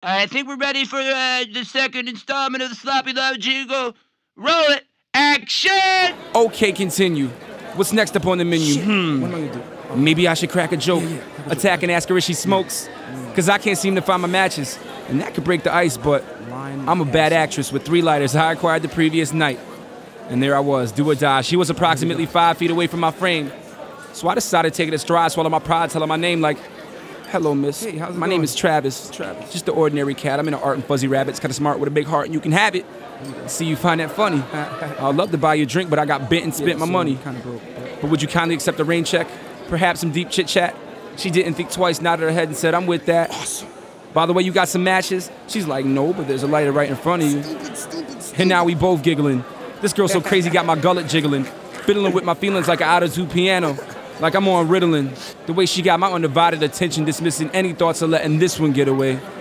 I think we're ready for the second installment of the Sloppy Love Jingle. Roll it. Action! Okay, continue. What's next up on the menu? What am I gonna do? Maybe I should crack a joke. Yeah, crack a joke. Attack and ask her if she smokes. Cause I can't seem to find my matches. And that could break the ice, but I'm a bad actress with 3 lighters I acquired the previous night. And there I was, do or die. She was approximately 5 feet away from my frame. So I decided to take it a stride, swallow my pride, tell her my name like, hello, miss. Hey, how's it my name going? is Travis. Travis. Just an ordinary cat. I'm into art and fuzzy rabbits, kinda smart with a big heart, and you can have it. See, you find that funny. I'd love to buy you a drink, but I got bent and spent my money. Kind of broke. But would you kindly accept a rain check? Perhaps some deep chit chat? She didn't think twice, nodded her head and said, I'm with that. Awesome. By the way, you got some matches? She's like, no, but there's a lighter right in front of you. Stupid. And now we both giggling. This girl so crazy got my gullet jiggling. Fiddling with my feelings like an out-of-tune piano. Like I'm on Ritalin. The way she got my undivided attention, dismissing any thoughts of letting this one get away.